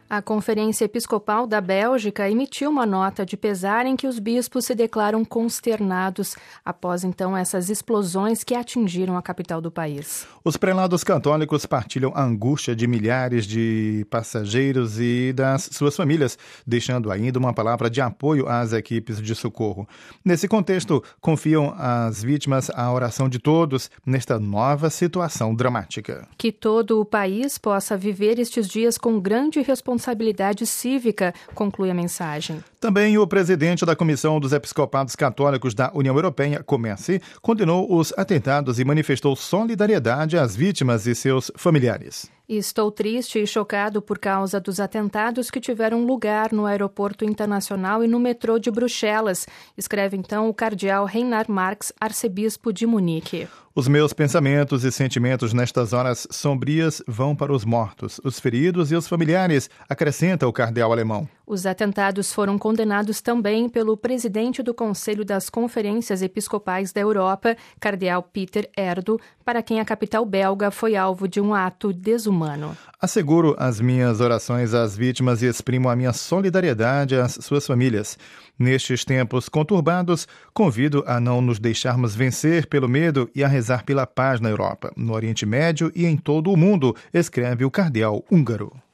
A Conferência Episcopal da Bélgica emitiu uma nota de pesar em que os bispos se declaram consternados após, então, essas explosões que atingiram a capital do país. Os prelados católicos partilham a angústia de milhares de passageiros e das suas famílias, deixando ainda uma palavra de apoio às equipes de socorro. Nesse contexto, confiam às vítimas a oração de todos nesta nova situação dramática. Que todo o país possa viver estes dias com grande responsabilidade cívica, conclui a mensagem. Também o presidente da Comissão dos Episcopados Católicos da União Europeia, Comessi, condenou os atentados e manifestou solidariedade às vítimas e seus familiares. Estou triste e chocado por causa dos atentados que tiveram lugar no aeroporto internacional e no metrô de Bruxelas, escreve então o cardeal Reinhard Marx, arcebispo de Munique. Os meus pensamentos e sentimentos nestas horas sombrias vão para os mortos, os feridos e os familiares, acrescenta o cardeal alemão. Os atentados foram condenados também pelo presidente do Conselho das Conferências Episcopais da Europa, cardeal Peter Erdo, para quem a capital belga foi alvo de um ato desumano. Asseguro as minhas orações às vítimas e exprimo a minha solidariedade às suas famílias. Nestes tempos conturbados, convido a não nos deixarmos vencer pelo medo e a rezar pela paz na Europa, no Oriente Médio e em todo o mundo, escreve o cardeal húngaro.